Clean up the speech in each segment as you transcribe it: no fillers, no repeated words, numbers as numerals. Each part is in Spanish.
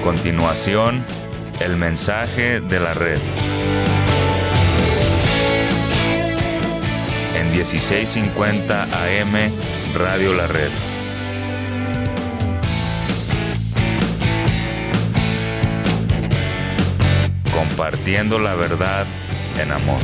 continuación, el mensaje de la red. En 1650 AM, Radio La Red. Compartiendo la verdad en amor.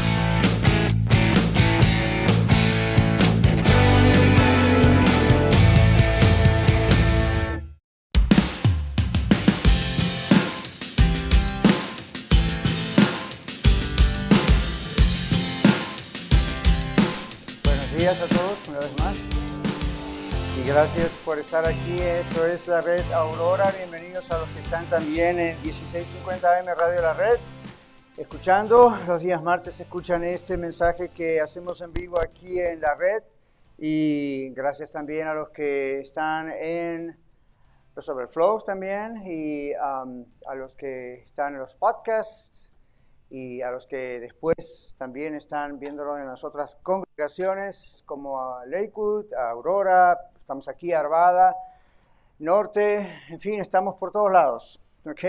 Buenos días a todos una vez más y gracias por estar aquí. Esto es la Red Aurora. Bienvenidos a los que están también en 1650 AM Radio La Red escuchando. Los días martes escuchan este mensaje que hacemos en vivo aquí en la red, y gracias también a los que están en los overflows también, y a los que están en los podcasts, y a los que después también están viéndolo en las otras congregaciones como a Lakewood, a Aurora, estamos aquí a Arvada, Norte, en fin, estamos por todos lados. ¿Ok?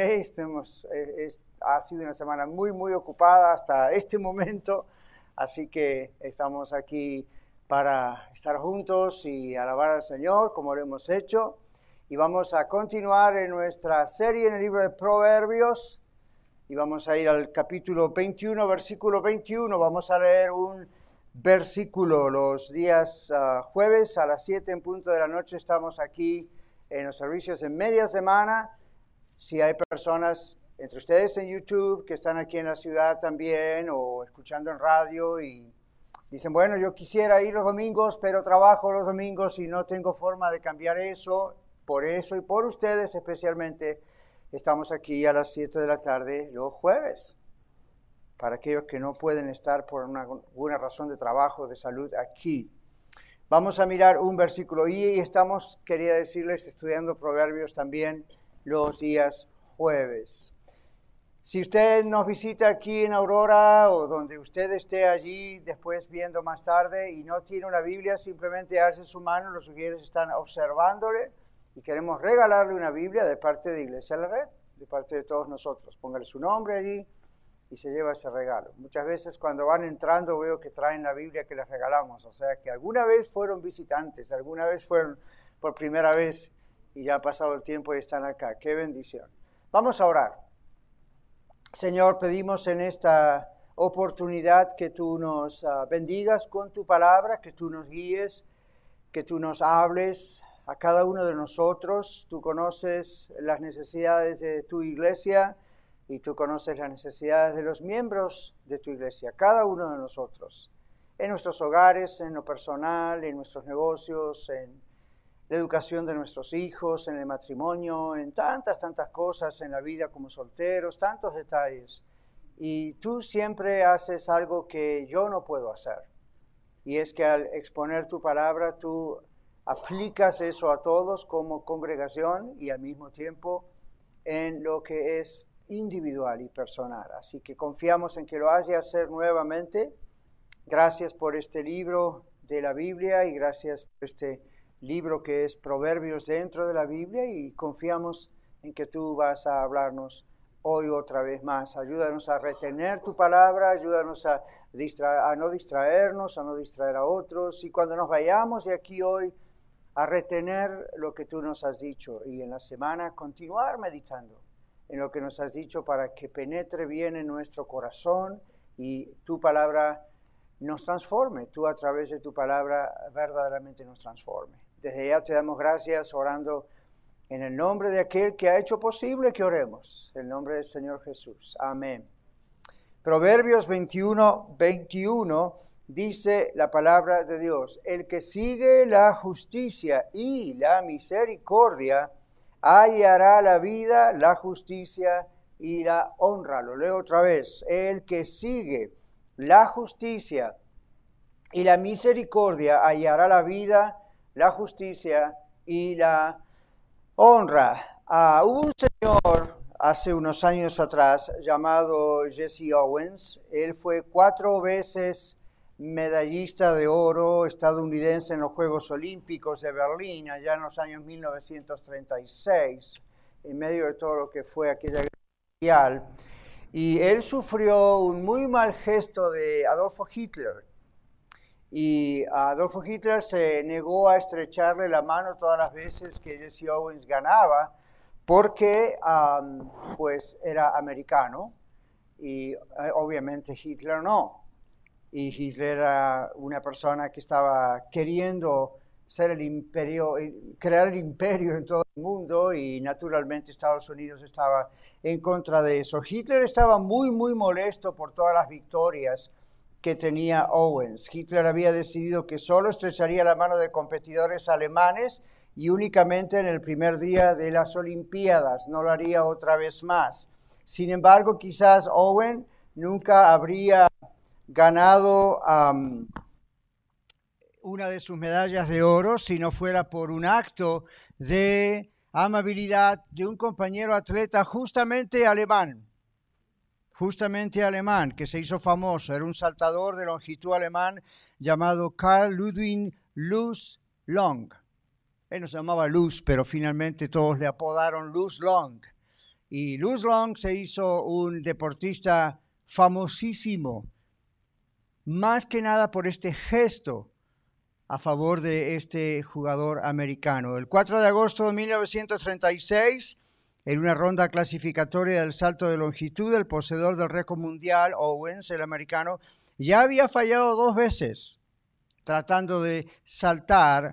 Ha sido una semana muy ocupada hasta este momento, así que estamos aquí para estar juntos y alabar al Señor como lo hemos hecho. Y vamos a continuar en nuestra serie en el libro de Proverbios. Y vamos a ir al capítulo 21, versículo 21. Vamos a leer un versículo los días jueves a las 7 en punto de la noche. Estamos aquí en los servicios de media semana. Si hay personas entre ustedes en YouTube que están aquí en la ciudad también o escuchando en radio y dicen, bueno, yo quisiera ir los domingos, pero trabajo los domingos y no tengo forma de cambiar eso. Por eso y por ustedes especialmente, estamos aquí a las 7 de la tarde los jueves. Para aquellos que no pueden estar por alguna razón de trabajo, de salud aquí. Vamos a mirar un versículo y estamos, quería decirles, estudiando Proverbios también los días jueves. Si usted nos visita aquí en Aurora o donde usted esté allí después viendo más tarde y no tiene una Biblia, simplemente alce su mano, los sugieres están observándole y queremos regalarle una Biblia de parte de Iglesia La Red, de parte de todos nosotros. Póngale su nombre allí y se lleva ese regalo. Muchas veces cuando van entrando veo que traen la Biblia que les regalamos, o sea que alguna vez fueron visitantes, alguna vez fueron por primera vez y ya ha pasado el tiempo y están acá. ¡Qué bendición! Vamos a orar. Señor, pedimos en esta oportunidad que tú nos bendigas con tu palabra, que tú nos guíes, que tú nos hables a cada uno de nosotros. Tú conoces las necesidades de tu iglesia y tú conoces las necesidades de los miembros de tu iglesia, cada uno de nosotros, en nuestros hogares, en lo personal, en nuestros negocios, en la educación de nuestros hijos, en el matrimonio, en tantas cosas en la vida como solteros, tantos detalles. Y tú siempre haces algo que yo no puedo hacer. Y es que al exponer tu palabra, tú aplicas eso a todos como congregación y al mismo tiempo en lo que es individual y personal. Así que confiamos en que lo has de hacer nuevamente. Gracias por este libro de la Biblia y gracias por este libro que es Proverbios dentro de la Biblia, y confiamos en que tú vas a hablarnos hoy otra vez más. Ayúdanos a retener tu palabra, ayúdanos a no distraernos, a no distraer a otros, y cuando nos vayamos de aquí hoy, a retener lo que tú nos has dicho, y en la semana continuar meditando en lo que nos has dicho para que penetre bien en nuestro corazón y tu palabra nos transforme, tú a través de tu palabra verdaderamente nos transforme. Desde ya te damos gracias orando en el nombre de aquel que ha hecho posible que oremos, en el nombre del Señor Jesús. Amén. Proverbios 21 dice la palabra de Dios: el que sigue la justicia y la misericordia hallará la vida, la justicia y la honra. Lo leo otra vez. El que sigue la justicia y la misericordia hallará la vida, la justicia y la honra. Hubo un señor hace unos años atrás llamado Jesse Owens. Él fue 4 veces medallista de oro estadounidense en los Juegos Olímpicos de Berlín, allá en los años 1936. en medio de todo lo que fue aquella guerra mundial. Y él sufrió un muy mal gesto de Adolfo Hitler. Y Adolfo Hitler se negó a estrecharle la mano todas las veces que Jesse Owens ganaba, porque pues era americano y obviamente Hitler no. Y Hitler era una persona que estaba queriendo ser el imperio, crear el imperio en todo el mundo, y naturalmente Estados Unidos estaba en contra de eso. Hitler estaba muy molesto por todas las victorias que tenía Owens. Hitler había decidido que solo estrecharía la mano de competidores alemanes y únicamente en el primer día de las Olimpiadas, no lo haría otra vez más. Sin embargo, quizás Owen nunca habría ganado una de sus medallas de oro si no fuera por un acto de amabilidad de un compañero atleta justamente alemán, que se hizo famoso. Era un saltador de longitud alemán llamado Karl Ludwig Luz Long. Él no se llamaba Luz, pero finalmente todos le apodaron Luz Long. Y Luz Long se hizo un deportista famosísimo, más que nada por este gesto a favor de este jugador americano. El 4 de agosto de 1936, en una ronda clasificatoria del salto de longitud, el poseedor del récord mundial, Owens, el americano, ya había fallado 2 veces tratando de saltar,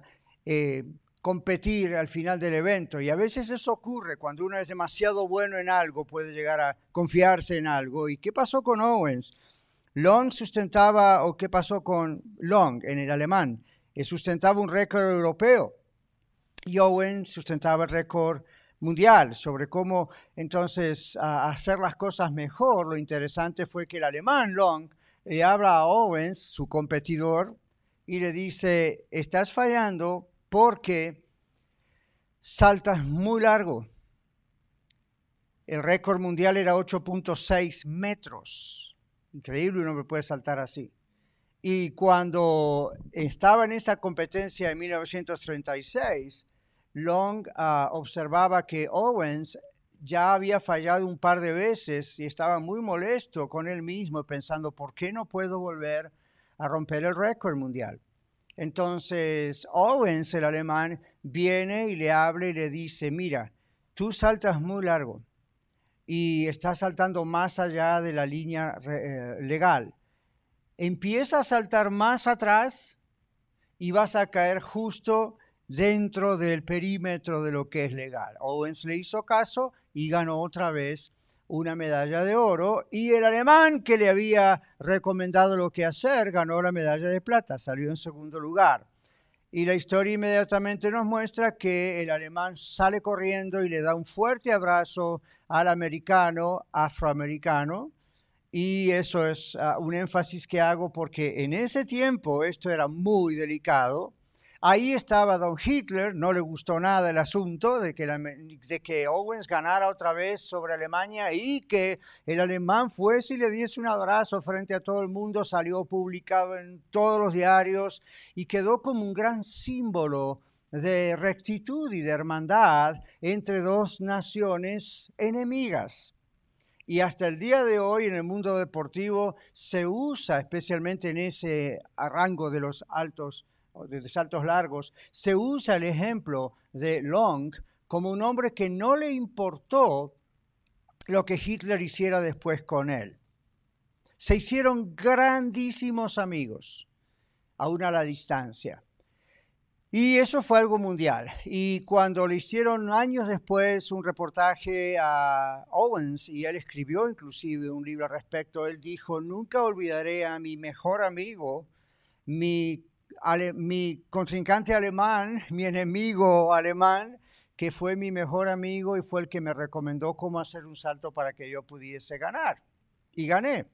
competir al final del evento. Y a veces eso ocurre cuando uno es demasiado bueno en algo, puede llegar a confiarse en algo. ¿Y qué pasó con Owens? Long sustentaba, o qué pasó con Long en el alemán, sustentaba un récord europeo y Owens sustentaba el récord mundial. Sobre cómo entonces hacer las cosas mejor, lo interesante fue que el alemán Long le habla a Owens, su competidor, y le dice: estás fallando porque saltas muy largo. El récord mundial era 8.6 metros. Increíble, un hombre puede saltar así. Y cuando estaba en esa competencia en 1936, Long observaba que Owens ya había fallado un par de veces y estaba muy molesto con él mismo, pensando: ¿por qué no puedo volver a romper el récord mundial? Entonces Owens, el alemán, viene y le habla y le dice: mira, tú saltas muy largo y estás saltando más allá de la línea legal. Empieza a saltar más atrás y vas a caer justo dentro del perímetro de lo que es legal. Owens le hizo caso y ganó otra vez una medalla de oro, y el alemán que le había recomendado lo que hacer ganó la medalla de plata, salió en segundo lugar. Y la historia inmediatamente nos muestra que el alemán sale corriendo y le da un fuerte abrazo al americano, afroamericano. Y eso es un énfasis que hago porque en ese tiempo esto era muy delicado. Ahí estaba don Hitler, no le gustó nada el asunto de que Owens ganara otra vez sobre Alemania y que el alemán fuese y le diese un abrazo frente a todo el mundo. Salió publicado en todos los diarios y quedó como un gran símbolo de rectitud y de hermandad entre dos naciones enemigas. Y hasta el día de hoy en el mundo deportivo se usa, especialmente en ese rango de los de saltos largos, se usa el ejemplo de Long como un hombre que no le importó lo que Hitler hiciera después con él. Se hicieron grandísimos amigos, aún a la distancia. Y eso fue algo mundial. Y cuando le hicieron años después un reportaje a Owens, y él escribió inclusive un libro al respecto, él dijo: nunca olvidaré a mi mejor amigo, mi contrincante alemán, mi enemigo alemán, que fue mi mejor amigo y fue el que me recomendó cómo hacer un salto para que yo pudiese ganar. Y gané.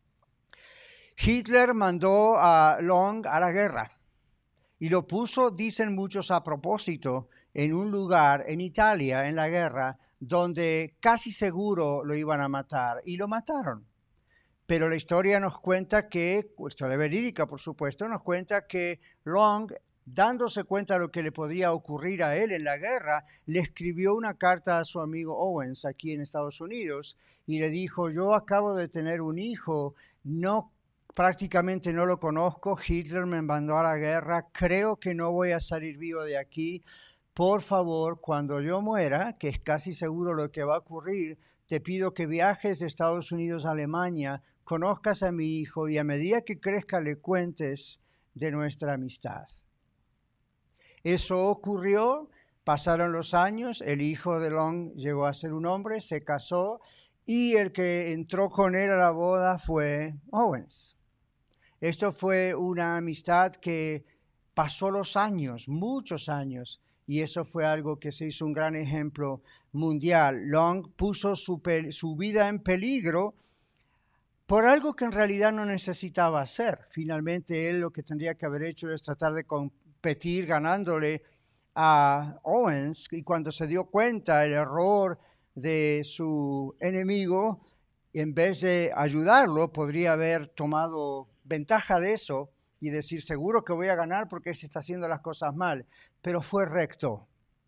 Hitler mandó a Long a la guerra. Y lo puso, dicen muchos a propósito, en un lugar en Italia, en la guerra, donde casi seguro lo iban a matar. Y lo mataron. Pero la historia nos cuenta que, historia verídica por supuesto, nos cuenta que Long dándose cuenta de lo que le podía ocurrir a él en la guerra, le escribió una carta a su amigo Owens aquí en Estados Unidos y le dijo: yo acabo de tener un hijo, prácticamente no lo conozco, Hitler me mandó a la guerra, creo que no voy a salir vivo de aquí. Por favor, cuando yo muera, que es casi seguro lo que va a ocurrir, te pido que viajes de Estados Unidos a Alemania, conozcas a mi hijo y a medida que crezca le cuentes de nuestra amistad. Eso ocurrió, pasaron los años, el hijo de Long llegó a ser un hombre, se casó y el que entró con él a la boda fue Owens. Esto fue una amistad que pasó los años, muchos años, y eso fue algo que se hizo un gran ejemplo mundial. Long puso su vida en peligro por algo que en realidad no necesitaba hacer. Finalmente él lo que tendría que haber hecho es tratar de competir ganándole a Owens, y cuando se dio cuenta el error de su enemigo, en vez de ayudarlo, podría haber tomado ventaja de eso y decir: seguro que voy a ganar porque se está haciendo las cosas mal. Pero fue recto.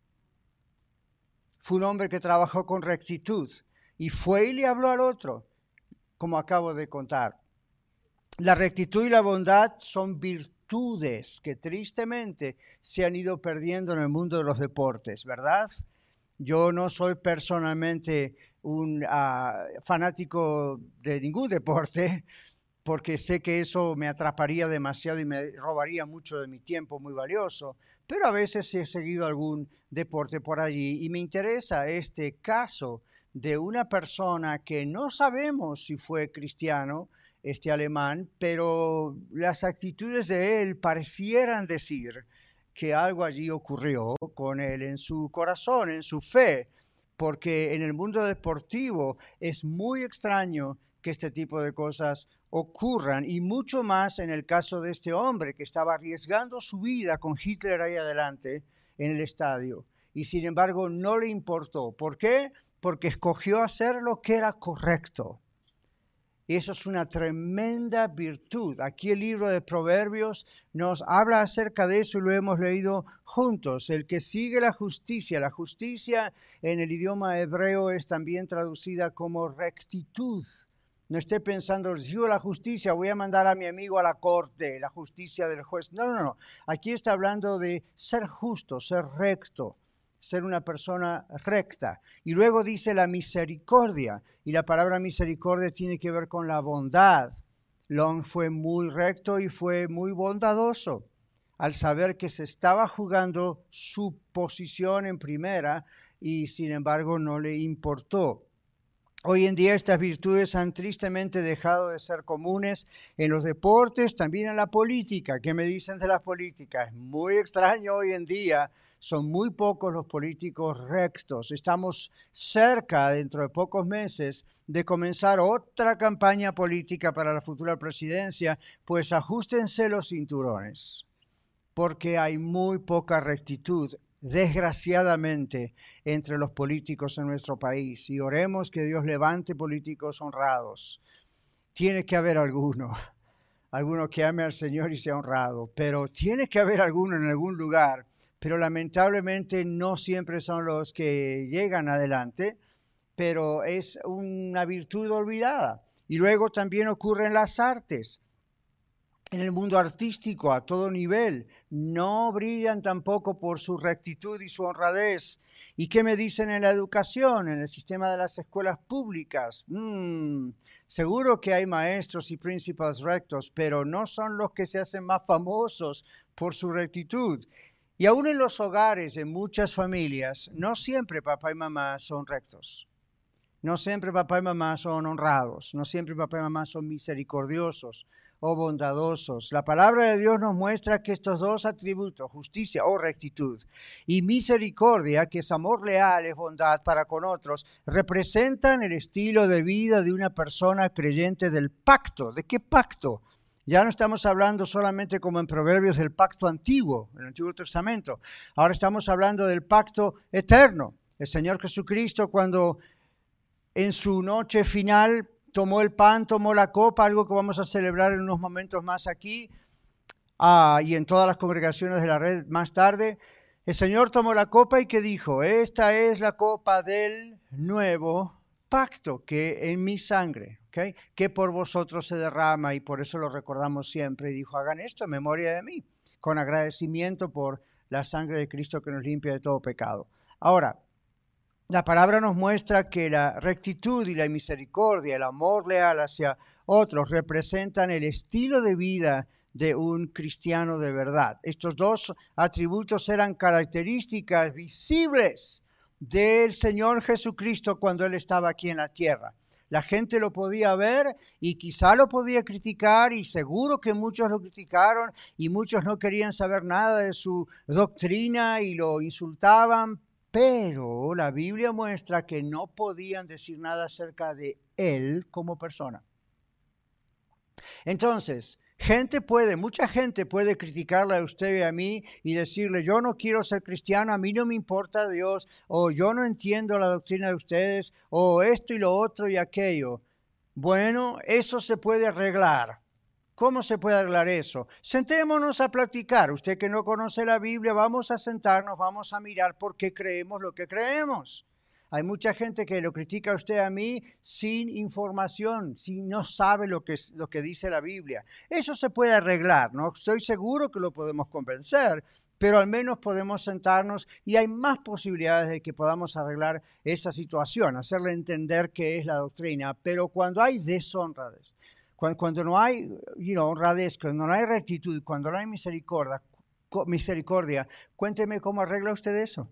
Fue un hombre que trabajó con rectitud y fue y le habló al otro, como acabo de contar. La rectitud y la bondad son virtudes que tristemente se han ido perdiendo en el mundo de los deportes, ¿verdad? Yo no soy personalmente un fanático de ningún deporte, porque sé que eso me atraparía demasiado y me robaría mucho de mi tiempo muy valioso, pero a veces sí he seguido algún deporte por allí y me interesa este caso de una persona que no sabemos si fue cristiano, este alemán, pero las actitudes de él parecieran decir que algo allí ocurrió con él en su corazón, en su fe, porque en el mundo deportivo es muy extraño que este tipo de cosas ocurran, y mucho más en el caso de este hombre que estaba arriesgando su vida con Hitler ahí adelante en el estadio, y sin embargo no le importó. ¿Por qué? Porque escogió hacer lo que era correcto. Y eso es una tremenda virtud. Aquí el libro de Proverbios nos habla acerca de eso y lo hemos leído juntos. El que sigue la justicia en el idioma hebreo es también traducida como rectitud. No esté pensando: sigo la justicia, voy a mandar a mi amigo a la corte, la justicia del juez. No. Aquí está hablando de ser justo, ser recto, ser una persona recta. Y luego dice la misericordia, y la palabra misericordia tiene que ver con la bondad. Long fue muy recto y fue muy bondadoso al saber que se estaba jugando su posición en primera y sin embargo no le importó. Hoy en día estas virtudes han tristemente dejado de ser comunes en los deportes, también en la política. ¿Qué me dicen de la política? Es muy extraño hoy en día. Son muy pocos los políticos rectos. Estamos cerca, dentro de pocos meses, de comenzar otra campaña política para la futura presidencia, pues ajustense los cinturones, porque hay muy poca rectitud, desgraciadamente, entre los políticos en nuestro país. Y oremos que Dios levante políticos honrados. Tiene que haber alguno que ame al Señor y sea honrado, pero tiene que haber alguno en algún lugar. Pero lamentablemente no siempre son los que llegan adelante, pero es una virtud olvidada. Y luego también ocurre en las artes. En el mundo artístico, a todo nivel, no brillan tampoco por su rectitud y su honradez. ¿Y qué me dicen en la educación, en el sistema de las escuelas públicas? Seguro que hay maestros y principales rectos, pero no son los que se hacen más famosos por su rectitud. Y aún en los hogares, en muchas familias, no siempre papá y mamá son rectos. No siempre papá y mamá son honrados. No siempre papá y mamá son misericordiosos o bondadosos. La palabra de Dios nos muestra que estos dos atributos, justicia o rectitud, y misericordia, que es amor leal, es bondad para con otros, representan el estilo de vida de una persona creyente del pacto. ¿De qué pacto? Ya no estamos hablando solamente, como en Proverbios, del pacto antiguo, en el Antiguo Testamento. Ahora estamos hablando del pacto eterno. El Señor Jesucristo, cuando en su noche final tomó el pan, tomó la copa, algo que vamos a celebrar en unos momentos más aquí, y en todas las congregaciones de la red más tarde, el Señor tomó la copa y que dijo, esta es la copa del nuevo pacto que en mi sangre, ¿okay? Que por vosotros se derrama, y por eso lo recordamos siempre. Y dijo, hagan esto en memoria de mí, con agradecimiento por la sangre de Cristo que nos limpia de todo pecado. Ahora, la palabra nos muestra que la rectitud y la misericordia, el amor leal hacia otros, representan el estilo de vida de un cristiano de verdad. Estos dos atributos eran características visibles del Señor Jesucristo cuando Él estaba aquí en la tierra. La gente lo podía ver y quizá lo podía criticar, y seguro que muchos lo criticaron y muchos no querían saber nada de su doctrina y lo insultaban, pero la Biblia muestra que no podían decir nada acerca de Él como persona. Entonces, mucha gente puede criticarle a usted y a mí y decirle, yo no quiero ser cristiano, a mí no me importa Dios, o yo no entiendo la doctrina de ustedes, o esto y lo otro y aquello. Bueno, eso se puede arreglar. ¿Cómo se puede arreglar eso? Sentémonos a platicar. Usted que no conoce la Biblia, vamos a sentarnos, vamos a mirar por qué creemos lo que creemos. Hay mucha gente que lo critica a usted, a mí, sin información, si no sabe lo que dice la Biblia. Eso se puede arreglar, ¿no? Estoy seguro que lo podemos convencer, pero al menos podemos sentarnos y hay más posibilidades de que podamos arreglar esa situación, hacerle entender qué es la doctrina. Pero cuando hay deshonradez, cuando no hay honradez, cuando no hay rectitud, cuando no hay misericordia, cuénteme cómo arregla usted eso.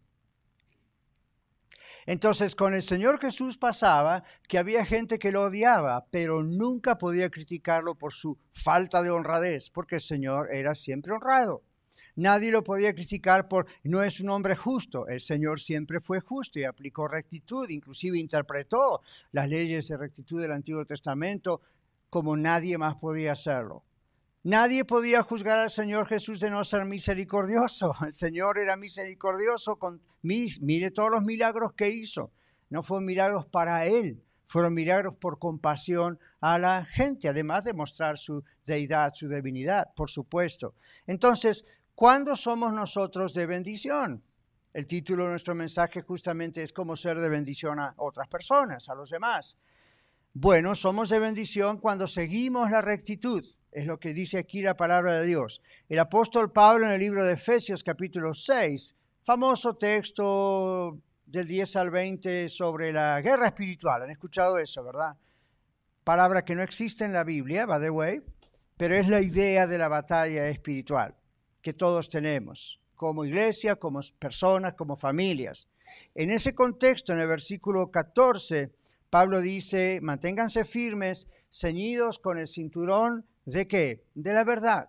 Entonces, con el Señor Jesús pasaba que había gente que lo odiaba, pero nunca podía criticarlo por su falta de honradez, porque el Señor era siempre honrado. Nadie lo podía criticar por no es un hombre justo. El Señor siempre fue justo y aplicó rectitud, inclusive interpretó las leyes de rectitud del Antiguo Testamento como nadie más podía hacerlo. Nadie podía juzgar al Señor Jesús de no ser misericordioso. El Señor era misericordioso mire todos los milagros que hizo. No fueron milagros para Él, fueron milagros por compasión a la gente, además de mostrar su deidad, su divinidad, por supuesto. Entonces, ¿cuándo somos nosotros de bendición? El título de nuestro mensaje justamente es cómo ser de bendición a otras personas, a los demás. Bueno, somos de bendición cuando seguimos la rectitud. Es lo que dice aquí la palabra de Dios. El apóstol Pablo en el libro de Efesios capítulo 6, famoso texto del 10 al 20 sobre la guerra espiritual. ¿Han escuchado eso, verdad? Palabra que no existe en la Biblia, by the way, pero es la idea de la batalla espiritual que todos tenemos, como iglesia, como personas, como familias. En ese contexto, en el versículo 14, Pablo dice, manténganse firmes, ceñidos con el cinturón ¿de qué? De la verdad.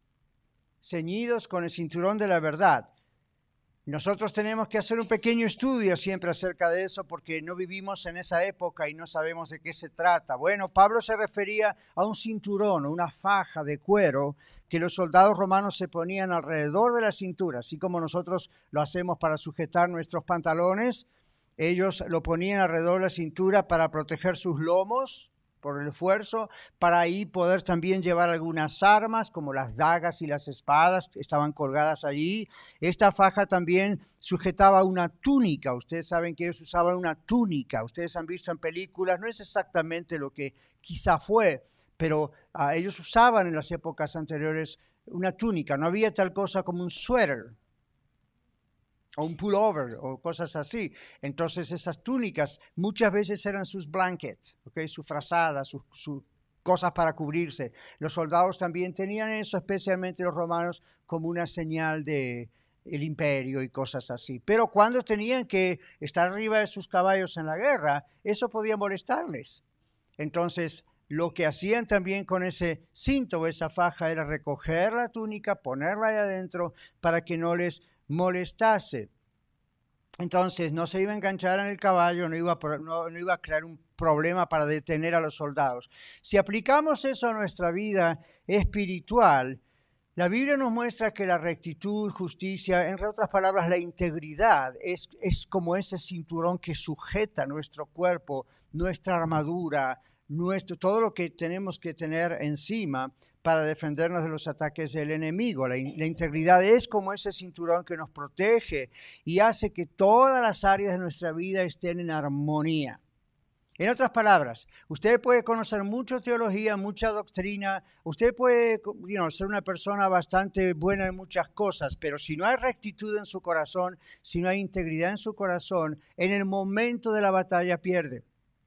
Ceñidos con el cinturón de la verdad. Nosotros tenemos que hacer un pequeño estudio siempre acerca de eso porque no vivimos en esa época y no sabemos de qué se trata. Bueno, Pablo se refería a un cinturón o una faja de cuero que los soldados romanos se ponían alrededor de la cintura, así como nosotros lo hacemos para sujetar nuestros pantalones. Ellos lo ponían alrededor de la cintura para proteger sus lomos por el esfuerzo, para ahí poder también llevar algunas armas como las dagas y las espadas, estaban colgadas allí. Esta faja también sujetaba una túnica. Ustedes saben que ellos usaban una túnica. Ustedes han visto en películas, no es exactamente lo que quizá fue, pero ellos usaban en las épocas anteriores una túnica. No había tal cosa como un suéter o un pullover o cosas así. Entonces esas túnicas muchas veces eran sus blankets, ¿okay? Su frazada, sus cosas para cubrirse. Los soldados también tenían eso, especialmente los romanos, como una señal de el imperio y cosas así. Pero cuando tenían que estar arriba de sus caballos en la guerra, eso podía molestarles. Entonces lo que hacían también con ese cinto o esa faja era recoger la túnica, ponerla ahí adentro para que no les molestase. Entonces no se iba a enganchar en el caballo, no iba a crear un problema para detener a los soldados. Si aplicamos eso a nuestra vida espiritual, la Biblia nos muestra que la rectitud, justicia, en otras palabras, la integridad, es como ese cinturón que sujeta nuestro cuerpo, nuestra armadura, todo lo que tenemos que tener encima para defendernos de los ataques del enemigo. La integridad es como ese cinturón que nos protege y hace que todas las áreas de nuestra vida estén en armonía. En otras palabras, usted puede conocer mucha teología, mucha doctrina, usted puede ser una persona bastante buena en muchas cosas, pero si no hay rectitud en su corazón, si no hay integridad en su corazón, en el momento de la batalla pierde.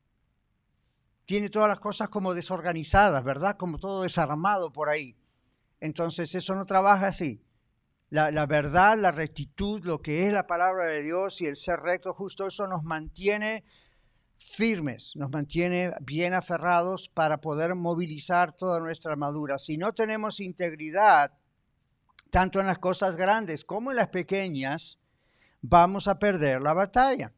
Tiene todas las cosas como desorganizadas, ¿verdad? Como todo desarmado por ahí. Entonces eso no trabaja así. La verdad, la rectitud, lo que es la palabra de Dios y el ser recto, justo eso nos mantiene firmes, nos mantiene bien aferrados para poder movilizar toda nuestra armadura. Si no tenemos integridad, tanto en las cosas grandes como en las pequeñas, vamos a perder la batalla.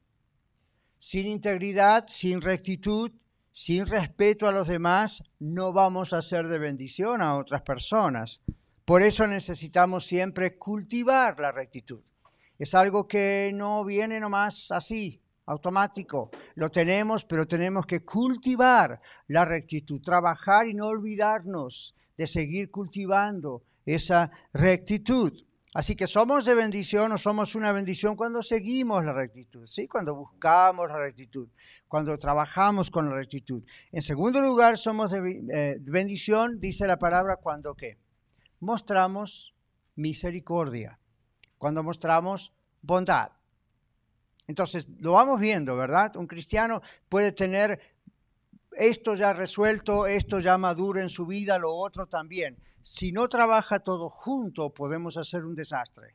Sin integridad, sin rectitud, sin respeto a los demás, no vamos a ser de bendición a otras personas. Por eso necesitamos siempre cultivar la rectitud. Es algo que no viene nomás así, automático. Lo tenemos, pero tenemos que cultivar la rectitud, trabajar y no olvidarnos de seguir cultivando esa rectitud. Así que somos de bendición o somos una bendición cuando seguimos la rectitud, ¿sí? Cuando buscamos la rectitud, cuando trabajamos con la rectitud. En segundo lugar, somos de bendición, dice la palabra, cuando ¿qué? Mostramos misericordia, cuando mostramos bondad. Entonces, lo vamos viendo, ¿verdad? Un cristiano puede tener esto ya resuelto, esto ya maduro en su vida, lo otro también. Si no trabaja todo junto, podemos hacer un desastre.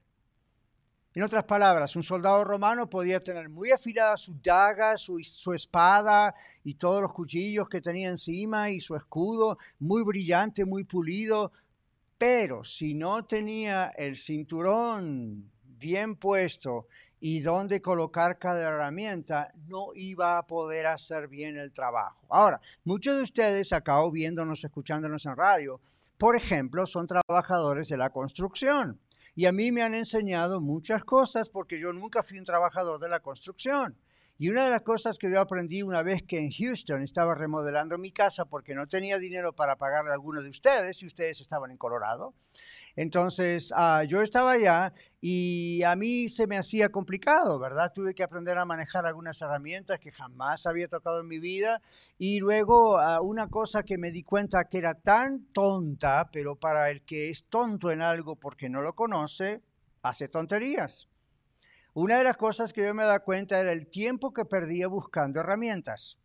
En otras palabras, un soldado romano podía tener muy afilada su daga, su espada y todos los cuchillos que tenía encima y su escudo, muy brillante, muy pulido, pero si no tenía el cinturón bien puesto y dónde colocar cada herramienta, no iba a poder hacer bien el trabajo. Ahora, muchos de ustedes acá viéndonos, escuchándonos en radio, por ejemplo, son trabajadores de la construcción. Y a mí me han enseñado muchas cosas porque yo nunca fui un trabajador de la construcción. Y una de las cosas que yo aprendí una vez que en Houston estaba remodelando mi casa porque no tenía dinero para pagarle a alguno de ustedes y ustedes estaban en Colorado. Entonces, yo estaba allá y a mí se me hacía complicado, ¿verdad? Tuve que aprender a manejar algunas herramientas que jamás había tocado en mi vida. Y luego, una cosa que me di cuenta que era tan tonta, pero para el que es tonto en algo porque no lo conoce, hace tonterías. Una de las cosas que yo me daba cuenta era el tiempo que perdía buscando herramientas.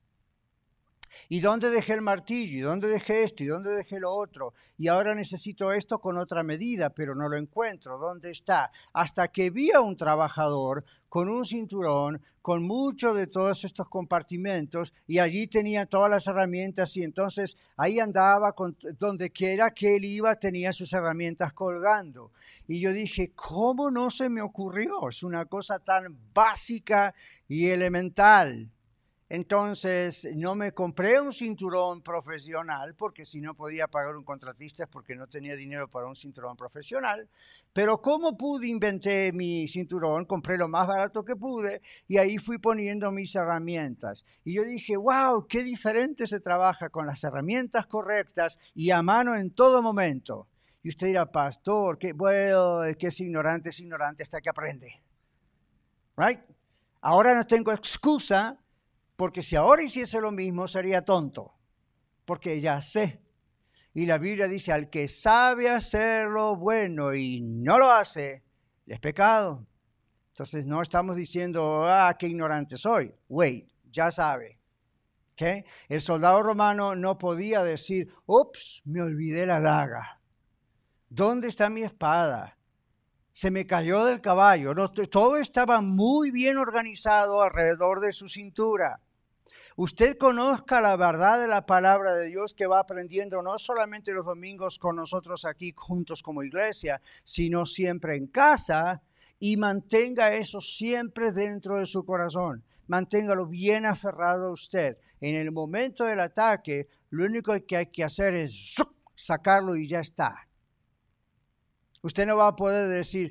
¿Y dónde dejé el martillo? ¿Y dónde dejé esto? ¿Y dónde dejé lo otro? Y ahora necesito esto con otra medida, pero no lo encuentro. ¿Dónde está? Hasta que vi a un trabajador con un cinturón, con mucho de todos estos compartimentos, y allí tenía todas las herramientas, y entonces ahí andaba, donde quiera que él iba, tenía sus herramientas colgando. Y yo dije, ¿cómo no se me ocurrió? Es una cosa tan básica y elemental. Entonces, no me compré un cinturón profesional porque si no podía pagar un contratista porque no tenía dinero para un cinturón profesional. Pero ¿cómo pude? Inventé mi cinturón, compré lo más barato que pude y ahí fui poniendo mis herramientas. Y yo dije, wow, qué diferente se trabaja con las herramientas correctas y a mano en todo momento. Y usted dirá, pastor, bueno, el que es ignorante hasta que aprende. Right? Ahora no tengo excusa. Porque si ahora hiciese lo mismo sería tonto, porque ya sé. Y la Biblia dice, al que sabe hacer lo bueno y no lo hace, es pecado. Entonces no estamos diciendo, qué ignorante soy. Wait, ya sabe. ¿Okay? El soldado romano no podía decir, ups, me olvidé la daga. ¿Dónde está mi espada? Se me cayó del caballo. No, todo estaba muy bien organizado alrededor de su cintura. Usted conozca la verdad de la palabra de Dios que va aprendiendo no solamente los domingos con nosotros aquí juntos como iglesia, sino siempre en casa y mantenga eso siempre dentro de su corazón. Manténgalo bien aferrado a usted. En el momento del ataque, lo único que hay que hacer es sacarlo y ya está. Usted no va a poder decir,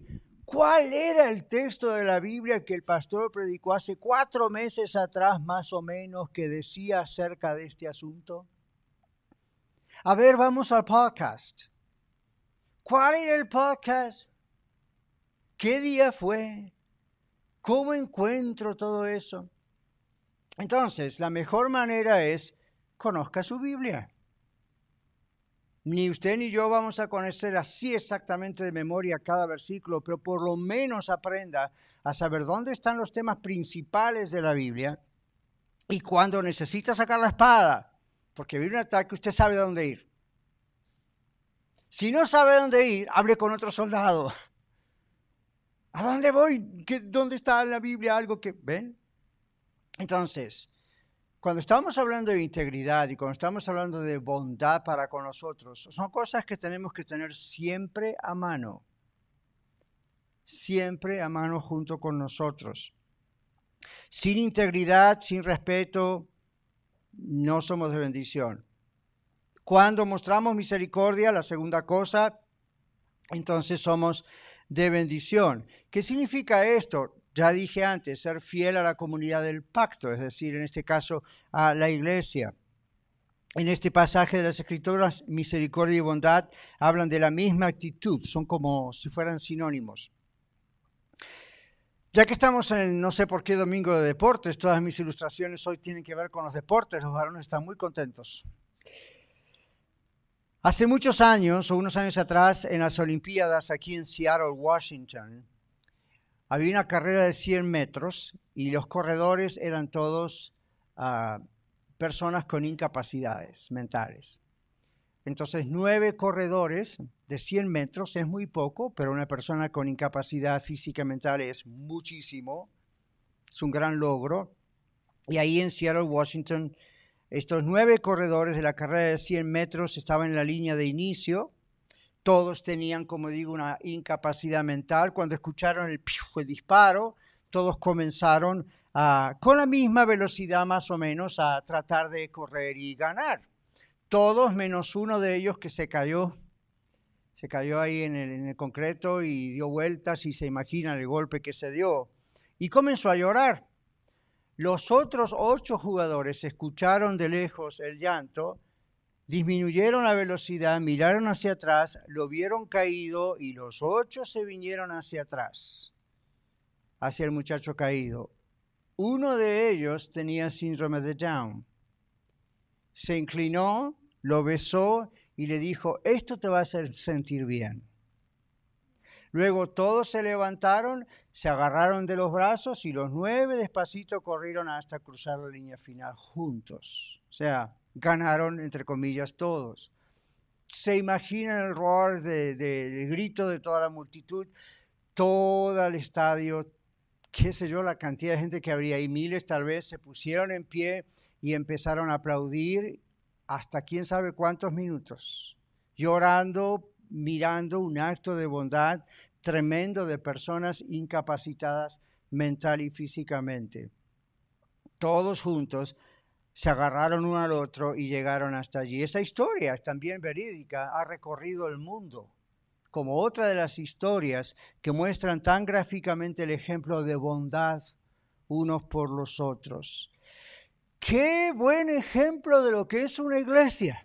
¿Cuál era el texto de la Biblia que el pastor predicó hace 4 meses atrás, más o menos, que decía acerca de este asunto? A ver, vamos al podcast. ¿Cuál era el podcast? ¿Qué día fue? ¿Cómo encuentro todo eso? Entonces, la mejor manera es, conozca su Biblia. Ni usted ni yo vamos a conocer así exactamente de memoria cada versículo, pero por lo menos aprenda a saber dónde están los temas principales de la Biblia y cuando necesita sacar la espada, porque viene un ataque, usted sabe dónde ir. Si no sabe dónde ir, hable con otro soldado. ¿A dónde voy? ¿Dónde está en la Biblia algo que... ¿Ven? Entonces, cuando estamos hablando de integridad y cuando estamos hablando de bondad para con nosotros, son cosas que tenemos que tener siempre a mano junto con nosotros. Sin integridad, sin respeto, no somos de bendición. Cuando mostramos misericordia, la segunda cosa, entonces somos de bendición. ¿Qué significa esto? Ya dije antes, ser fiel a la comunidad del pacto, es decir, en este caso a la iglesia. En este pasaje de las Escrituras, misericordia y bondad hablan de la misma actitud, son como si fueran sinónimos. Ya que estamos en el no sé por qué domingo de deportes, todas mis ilustraciones hoy tienen que ver con los deportes, los varones están muy contentos. Hace muchos años, o unos años atrás, en las Olimpiadas aquí en Seattle, Washington, había una carrera de 100 metros y los corredores eran todos personas con incapacidades mentales. Entonces, 9 corredores de 100 metros es muy poco, pero una persona con incapacidad física mental es muchísimo. Es un gran logro. Y ahí en Seattle, Washington, estos 9 corredores de la carrera de 100 metros estaban en la línea de inicio. Todos tenían, como digo, una incapacidad mental. Cuando escucharon el disparo, todos comenzaron con la misma velocidad más o menos a tratar de correr y ganar. Todos menos uno de ellos que se cayó ahí en el concreto y dio vueltas y se imaginan el golpe que se dio. Y comenzó a llorar. Los otros 8 jugadores escucharon de lejos el llanto, disminuyeron la velocidad, miraron hacia atrás, lo vieron caído y los 8 se vinieron hacia atrás, hacia el muchacho caído. Uno de ellos tenía síndrome de Down. Se inclinó, lo besó y le dijo, esto te va a hacer sentir bien. Luego todos se levantaron, se agarraron de los brazos y los 9 despacito corrieron hasta cruzar la línea final juntos. O sea, ganaron, entre comillas, todos. Se imaginan el roar del grito de toda la multitud, todo el estadio, qué sé yo, la cantidad de gente que habría ahí, miles tal vez, se pusieron en pie y empezaron a aplaudir hasta quién sabe cuántos minutos, llorando, mirando un acto de bondad tremendo de personas incapacitadas mental y físicamente. Todos juntos se agarraron uno al otro y llegaron hasta allí. Esa historia es también verídica, ha recorrido el mundo, como otra de las historias que muestran tan gráficamente el ejemplo de bondad unos por los otros. ¡Qué buen ejemplo de lo que es una iglesia!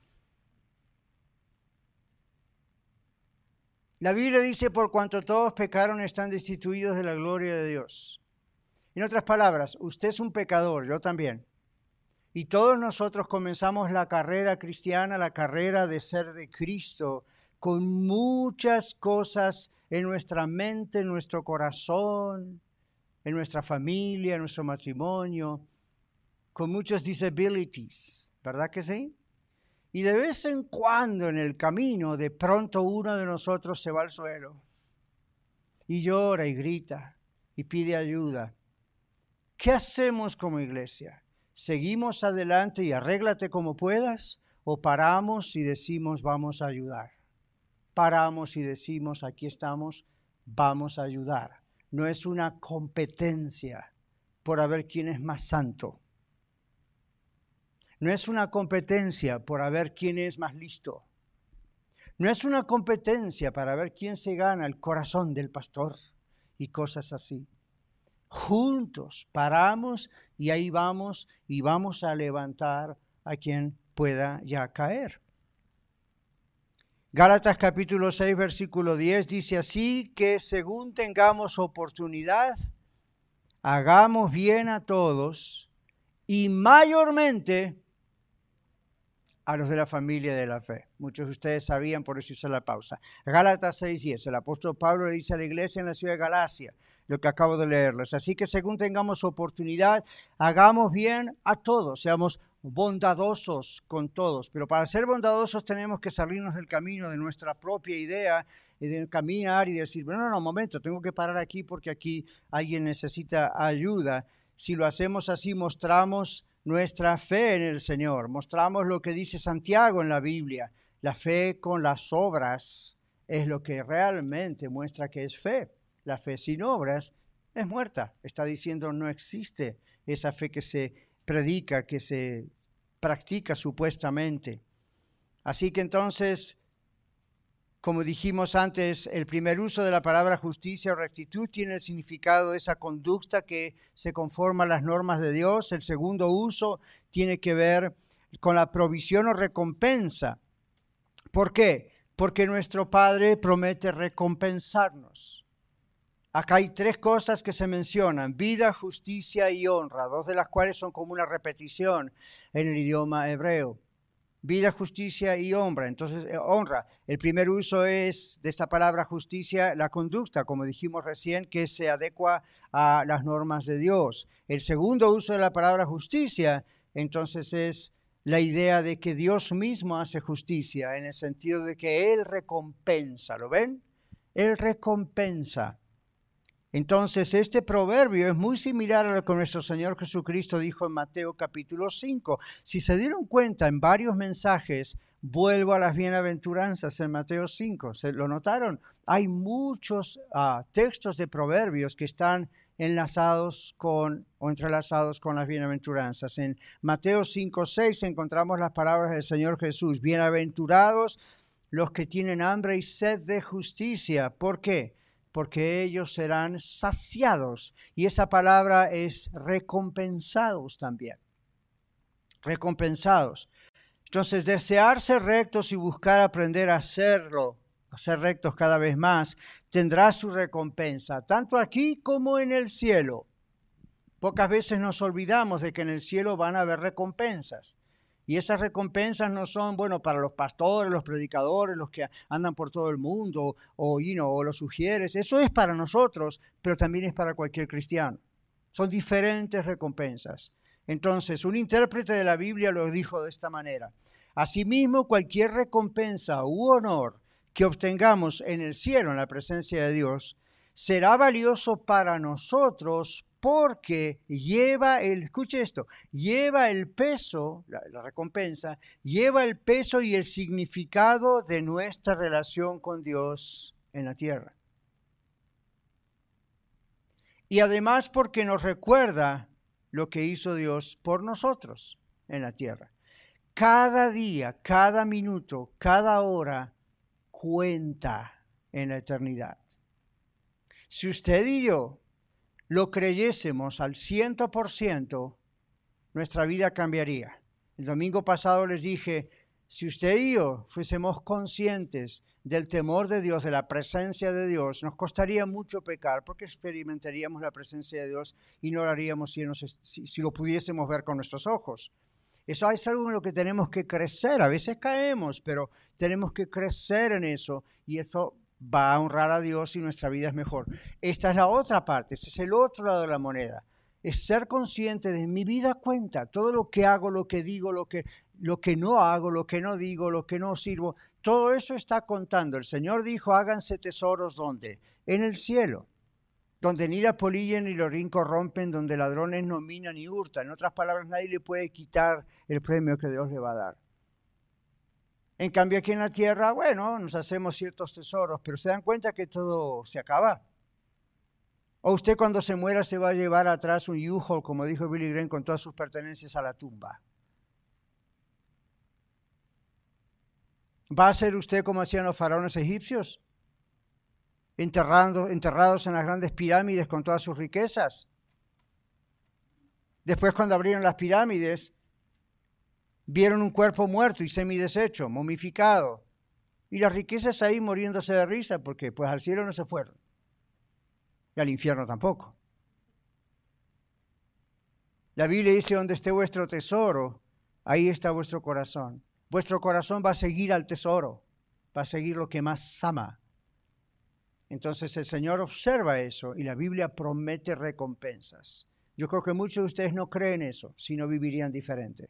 La Biblia dice, por cuanto todos pecaron, están destituidos de la gloria de Dios. En otras palabras, usted es un pecador, yo también. Y todos nosotros comenzamos la carrera cristiana, la carrera de ser de Cristo, con muchas cosas en nuestra mente, en nuestro corazón, en nuestra familia, en nuestro matrimonio, con muchas disabilities, ¿verdad que sí? Y de vez en cuando en el camino, de pronto uno de nosotros se va al suelo y llora y grita y pide ayuda. ¿Qué hacemos como iglesia? ¿Seguimos adelante y arréglate como puedas? ¿O paramos y decimos vamos a ayudar? Paramos y decimos aquí estamos, vamos a ayudar. No es una competencia por a ver quién es más santo. No es una competencia por a ver quién es más listo. No es una competencia para ver quién se gana el corazón del pastor. y cosas así. Juntos paramos y ahí vamos y vamos a levantar a quien pueda ya caer. Gálatas capítulo 6, versículo 10 dice así, que según tengamos oportunidad, hagamos bien a todos y mayormente a los de la familia de la fe. Muchos de ustedes sabían, por eso hice la pausa. Gálatas 6:10, el apóstol Pablo le dice a la iglesia en la ciudad de Galacia, lo que acabo de leerles. Así que según tengamos oportunidad, hagamos bien a todos, seamos bondadosos con todos. Pero para ser bondadosos tenemos que salirnos del camino de nuestra propia idea y de caminar y decir, bueno, no, momento, tengo que parar aquí porque aquí alguien necesita ayuda. Si lo hacemos así, mostramos nuestra fe en el Señor, mostramos lo que dice Santiago en la Biblia. La fe con las obras es lo que realmente muestra que es fe. La fe sin obras es muerta. Está diciendo no existe esa fe que se predica, que se practica supuestamente. Así que entonces, como dijimos antes, el primer uso de la palabra justicia o rectitud tiene el significado de esa conducta que se conforma a las normas de Dios. El segundo uso tiene que ver con la provisión o recompensa. ¿Por qué? Porque nuestro Padre promete recompensarnos. Acá hay tres cosas que se mencionan, vida, justicia y honra, dos de las cuales son como una repetición en el idioma hebreo. Vida, justicia y honra. Entonces, honra. El primer uso es de esta palabra justicia, la conducta, como dijimos recién, que se adecua a las normas de Dios. El segundo uso de la palabra justicia, entonces, es la idea de que Dios mismo hace justicia, en el sentido de que Él recompensa. ¿Lo ven? Él recompensa. Entonces, este proverbio es muy similar a lo que nuestro Señor Jesucristo dijo en Mateo capítulo 5. Si se dieron cuenta, en varios mensajes, vuelvo a las bienaventuranzas en Mateo 5. ¿Se lo notaron? Hay muchos textos de proverbios que están enlazados con o entrelazados con las bienaventuranzas. En Mateo 5:6 encontramos las palabras del Señor Jesús. Bienaventurados los que tienen hambre y sed de justicia. ¿Por qué? Porque ellos serán saciados. Y esa palabra es recompensados también. Recompensados. Entonces, desear ser rectos y buscar aprender a hacerlo, a ser rectos cada vez más, tendrá su recompensa, tanto aquí como en el cielo. Pocas veces nos olvidamos de que en el cielo van a haber recompensas. Y esas recompensas no son, para los pastores, los predicadores, los que andan por todo el mundo, o los sugieres. Eso es para nosotros, pero también es para cualquier cristiano. Son diferentes recompensas. Entonces, un intérprete de la Biblia lo dijo de esta manera. Asimismo, cualquier recompensa u honor que obtengamos en el cielo, en la presencia de Dios, será valioso para nosotros porque escuche esto, lleva el peso, la recompensa, lleva el peso y el significado de nuestra relación con Dios en la tierra. Y además porque nos recuerda lo que hizo Dios por nosotros en la tierra. Cada día, cada minuto, cada hora cuenta en la eternidad. Si usted y yo lo creyésemos al 100%, nuestra vida cambiaría. El domingo pasado les dije, si usted y yo fuésemos conscientes del temor de Dios, de la presencia de Dios, nos costaría mucho pecar porque experimentaríamos la presencia de Dios y no lo haríamos si lo pudiésemos ver con nuestros ojos. Eso es algo en lo que tenemos que crecer. A veces caemos, pero tenemos que crecer en eso y eso va a honrar a Dios y nuestra vida es mejor. Esta es la otra parte, ese es el otro lado de la moneda. Es ser consciente de mi vida cuenta, todo lo que hago, lo que digo, lo que no hago, lo que no digo, lo que no sirvo, todo eso está contando. El Señor dijo, háganse tesoros, ¿dónde? En el cielo, donde ni la polilla ni los orín corrompen, donde ladrones no minan ni hurtan. En otras palabras, nadie le puede quitar el premio que Dios le va a dar. En cambio, aquí en la tierra, nos hacemos ciertos tesoros, pero se dan cuenta que todo se acaba. O usted cuando se muera se va a llevar atrás un U-Haul, como dijo Billy Graham, con todas sus pertenencias a la tumba. ¿Va a ser usted como hacían los faraones egipcios? enterrados en las grandes pirámides con todas sus riquezas. Después, cuando abrieron las pirámides, vieron un cuerpo muerto y semideshecho, momificado. Y las riquezas ahí muriéndose de risa porque pues al cielo no se fueron. Y al infierno tampoco. La Biblia dice, donde esté vuestro tesoro, ahí está vuestro corazón. Vuestro corazón va a seguir al tesoro, va a seguir lo que más ama. Entonces el Señor observa eso y la Biblia promete recompensas. Yo creo que muchos de ustedes no creen eso, si no vivirían diferente.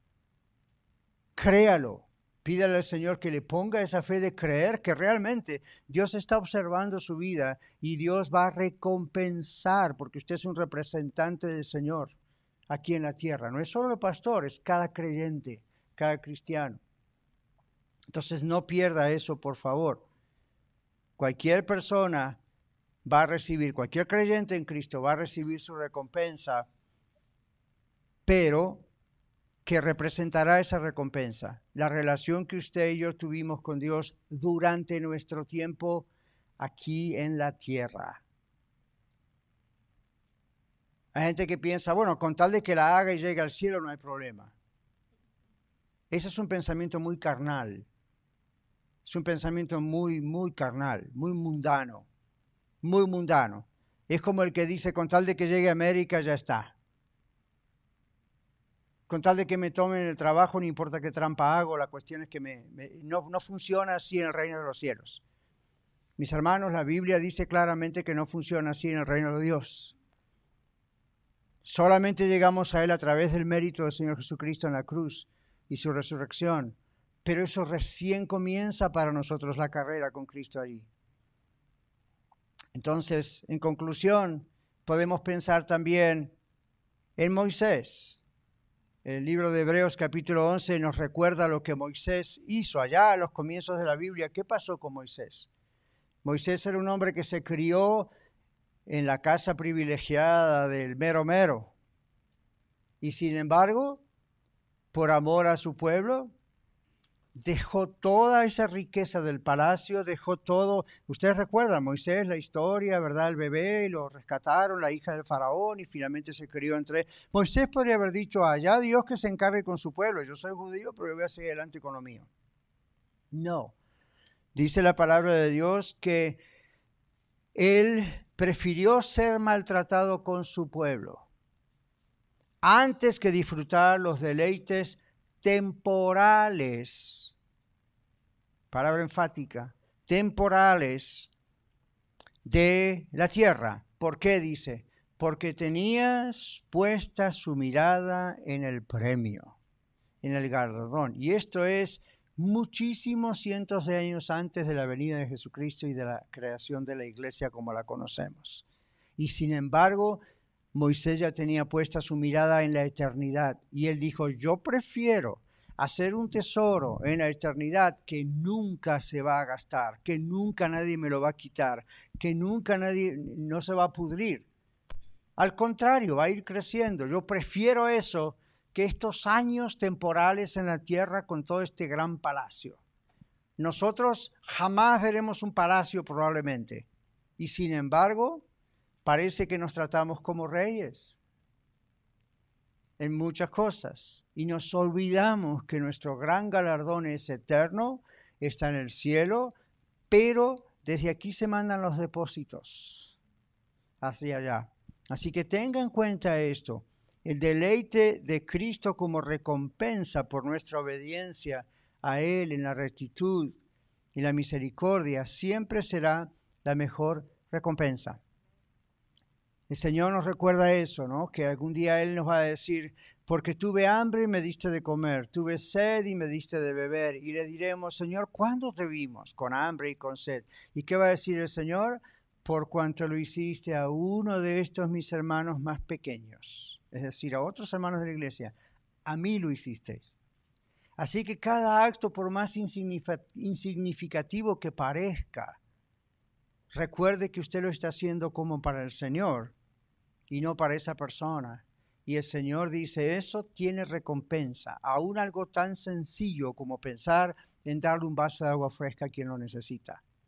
Créalo, pídale al Señor que le ponga esa fe de creer que realmente Dios está observando su vida y Dios va a recompensar, porque usted es un representante del Señor aquí en la tierra. No es solo el pastor, es cada creyente, cada cristiano. Entonces no pierda eso, por favor. Cualquier persona va a recibir, cualquier creyente en Cristo va a recibir su recompensa, pero que representará esa recompensa, la relación que usted y yo tuvimos con Dios durante nuestro tiempo aquí en la tierra. Hay gente que piensa, bueno, con tal de que la haga y llegue al cielo no hay problema. Ese es un pensamiento muy carnal. Es un pensamiento muy carnal, muy mundano. Muy mundano. Es como el que dice, con tal de que llegue a América ya está. Con tal de que me tomen el trabajo, no importa qué trampa hago, la cuestión es que no funciona así en el reino de los cielos. Mis hermanos, la Biblia dice claramente que no funciona así en el reino de Dios. Solamente llegamos a Él a través del mérito del Señor Jesucristo en la cruz y su resurrección. Pero eso recién comienza para nosotros la carrera con Cristo allí. Entonces, en conclusión, podemos pensar también en Moisés. El libro de Hebreos capítulo 11 nos recuerda lo que Moisés hizo allá a los comienzos de la Biblia. ¿Qué pasó con Moisés? Moisés era un hombre que se crió en la casa privilegiada del mero mero. Y sin embargo, por amor a su pueblo, dejó toda esa riqueza del palacio, dejó todo. Ustedes recuerdan, Moisés, la historia, ¿verdad? El bebé, lo rescataron, la hija del faraón, y finalmente se crió entre. Moisés podría haber dicho, allá Dios que se encargue con su pueblo. Yo soy judío, pero yo voy a seguir adelante con lo mío. No. Dice la palabra de Dios que él prefirió ser maltratado con su pueblo antes que disfrutar los deleites temporales, palabra enfática, temporales de la tierra. ¿Por qué dice? Porque tenías puesta su mirada en el premio, en el galardón. Y esto es muchísimos cientos de años antes de la venida de Jesucristo y de la creación de la iglesia como la conocemos. Y sin embargo, Moisés ya tenía puesta su mirada en la eternidad y él dijo, yo prefiero hacer un tesoro en la eternidad que nunca se va a gastar, que nunca nadie me lo va a quitar, que nunca no se va a pudrir. Al contrario, va a ir creciendo. Yo prefiero eso que estos años temporales en la tierra con todo este gran palacio. Nosotros jamás veremos un palacio probablemente y sin embargo parece que nos tratamos como reyes en muchas cosas y nos olvidamos que nuestro gran galardón es eterno, está en el cielo, pero desde aquí se mandan los depósitos hacia allá. Así que tenga en cuenta esto, el deleite de Cristo como recompensa por nuestra obediencia a Él en la rectitud y la misericordia siempre será la mejor recompensa. El Señor nos recuerda eso, ¿no? Que algún día Él nos va a decir, porque tuve hambre y me diste de comer, tuve sed y me diste de beber. Y le diremos, Señor, ¿cuándo te vimos? Con hambre y con sed. ¿Y qué va a decir el Señor? Por cuanto lo hiciste a uno de estos mis hermanos más pequeños. Es decir, a otros hermanos de la iglesia, a mí lo hicisteis. Así que cada acto, por más insignificativo que parezca, recuerde que usted lo está haciendo como para el Señor y no para esa persona. Y el Señor dice, eso tiene recompensa. Aún algo tan sencillo como pensar en darle un vaso de agua fresca a quien lo necesita.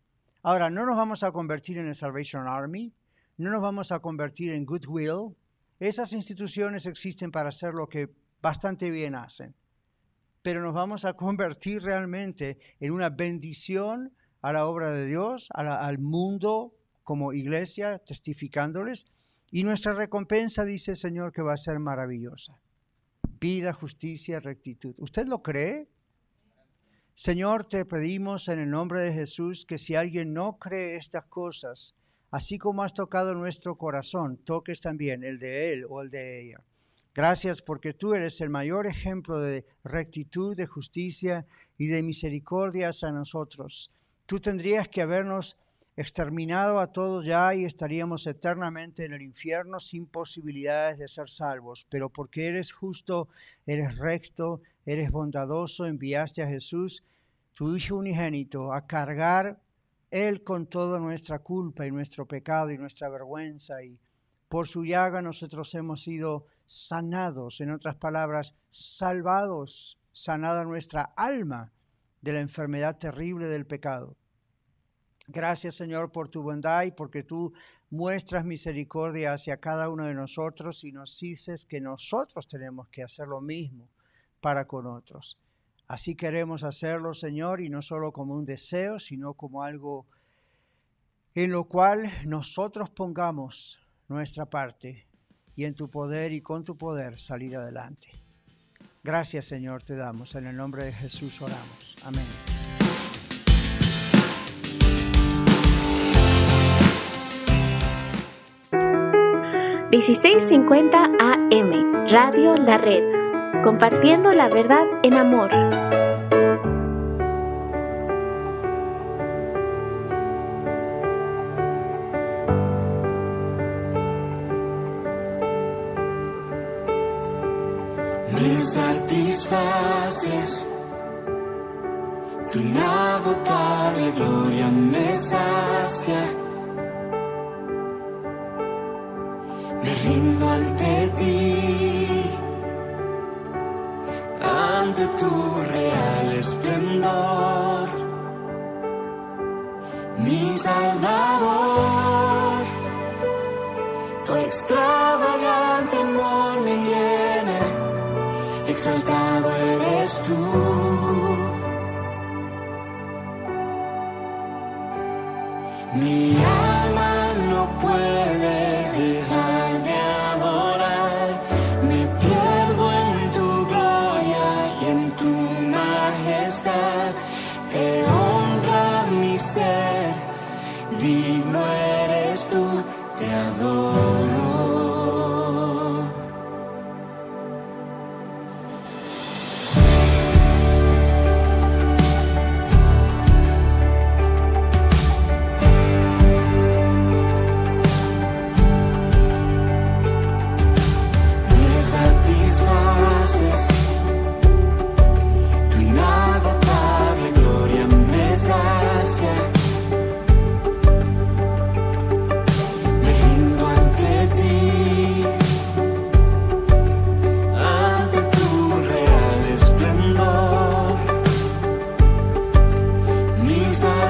Ahora, no nos vamos a convertir en el Salvation Army, no nos vamos a convertir en Goodwill. Esas instituciones existen para hacer lo que bastante bien hacen. Pero nos vamos a convertir realmente en una bendición a la obra de Dios, al mundo como iglesia, testificándoles. Y nuestra recompensa, dice el Señor, que va a ser maravillosa. Vida, justicia, rectitud. ¿Usted lo cree? Señor, te pedimos en el nombre de Jesús que si alguien no cree estas cosas, así como has tocado nuestro corazón, toques también el de él o el de ella. Gracias porque tú eres el mayor ejemplo de rectitud, de justicia y de misericordia hacia nosotros. Tú tendrías que habernos exterminado a todos ya y estaríamos eternamente en el infierno sin posibilidades de ser salvos. Pero porque eres justo, eres recto, eres bondadoso, enviaste a Jesús, tu Hijo unigénito, a cargar Él con toda nuestra culpa y nuestro pecado y nuestra vergüenza. Y por su llaga nosotros hemos sido sanados, en otras palabras, salvados, sanada nuestra alma de la enfermedad terrible del pecado. Gracias, Señor, por tu bondad y porque tú muestras misericordia hacia cada uno de nosotros y nos dices que nosotros tenemos que hacer lo mismo para con otros. Así queremos hacerlo, Señor, y no solo como un deseo, sino como algo en lo cual nosotros pongamos nuestra parte y en tu poder y con tu poder salir adelante. Gracias, Señor, te damos. En el nombre de Jesús oramos. Amén. (1650 AM) Radio La Red, compartiendo la verdad en amor. Me satisfaces, tu inagotable gloria me sacia. Me rindo ante ti, ante tu real esplendor, mi Salvador. Tu extravagante amor me llena, exaltado eres tú. Mi alma no puede dejar de adorar, me pierdo en tu gloria y en tu majestad. Te honra mi ser, digno eres tú, te adoro. Tu inagotable gloria me sacia. Me rindo ante ti, ante tu real esplendor, mi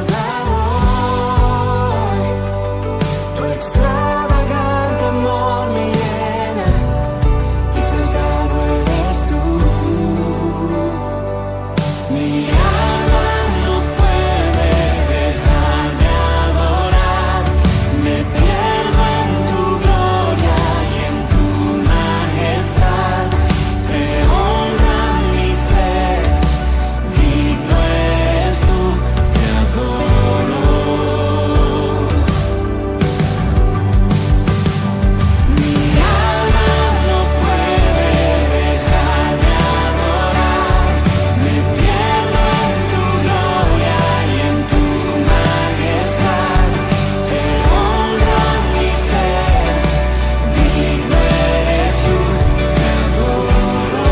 Salvador. Tu extravagante amor me llena, exaltado eres tú. Mi alma no puede dejar de adorar, me pierdo en tu gloria y en tu majestad. Te honra mi ser, digno eres tú, te adoro. Mi alma no puede dejar de adorar, me pierdo en tu gloria y en tu majestad. Te honra mi ser, digno eres tú, te adoro.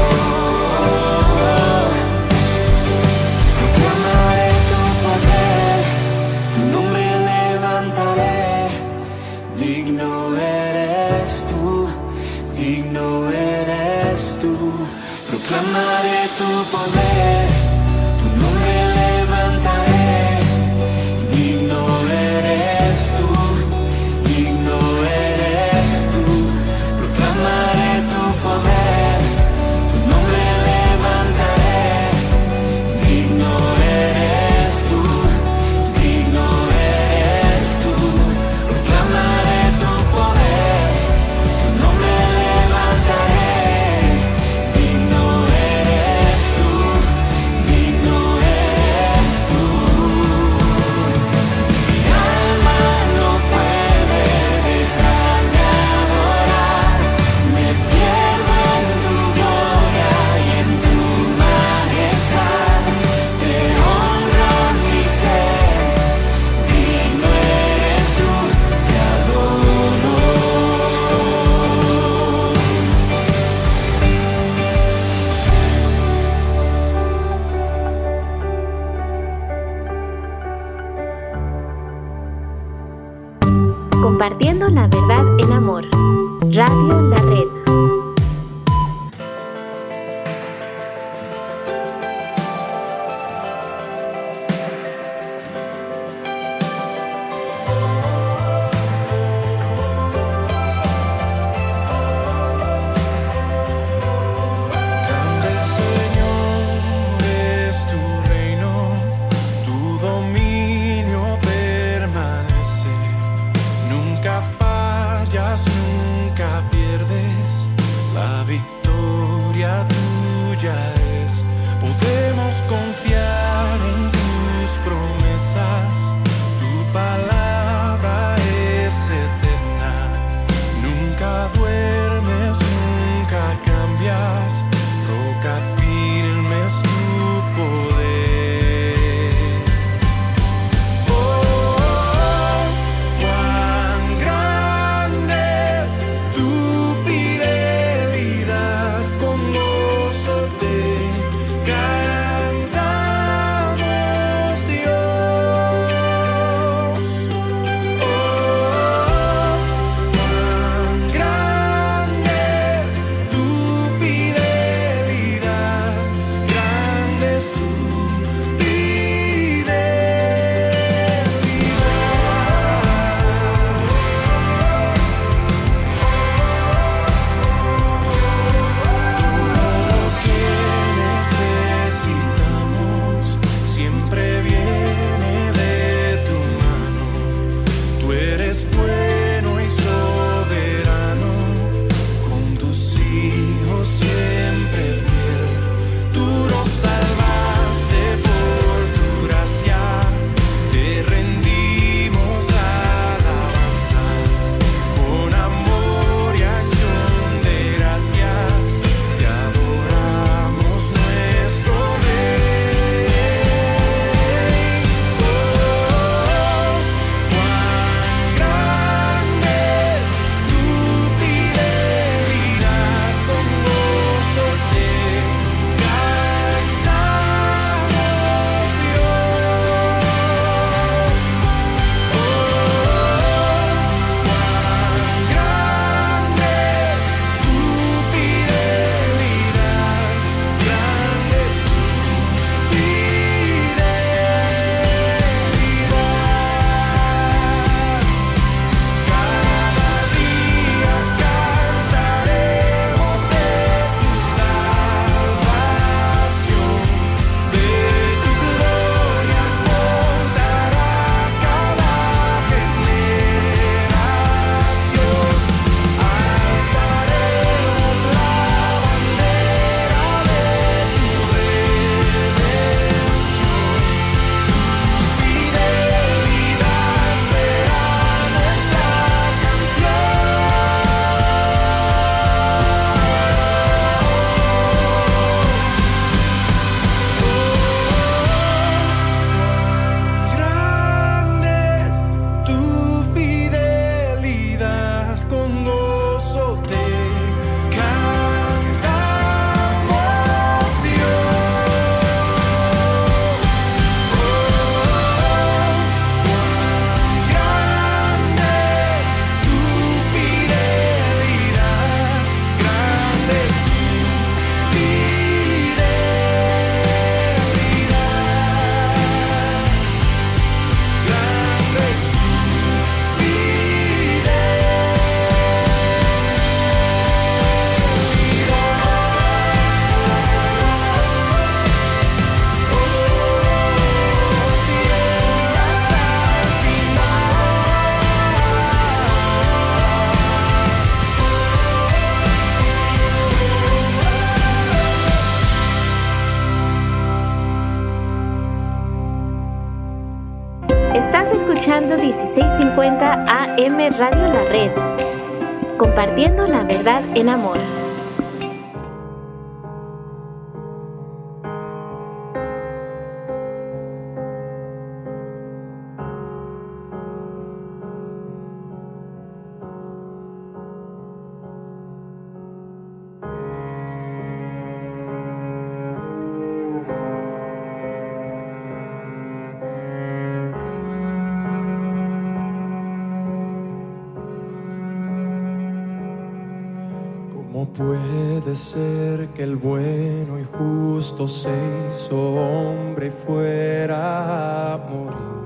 Proclamaré tu poder, tu nombre levantaré. Digno eres tú, digno eres tú. Proclamaré tu poder, tu nombre levantaré. Digno compartiendo la verdad en amor. Radio La Red. Estás escuchando 1650 AM Radio La Red, compartiendo la verdad en amor. puede ser que el bueno y justo se hizo hombre y fuera a morir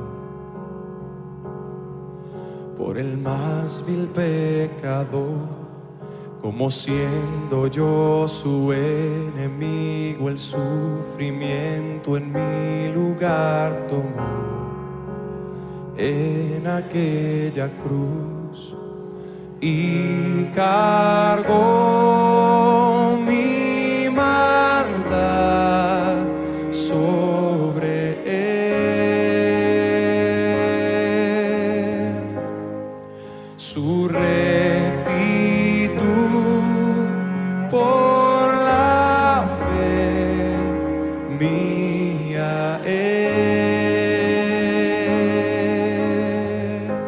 por el más vil pecador? Como siendo yo su enemigo, el sufrimiento en mi lugar tomó en aquella cruz y cargó mi maldad sobre él. Su por la fe mía es.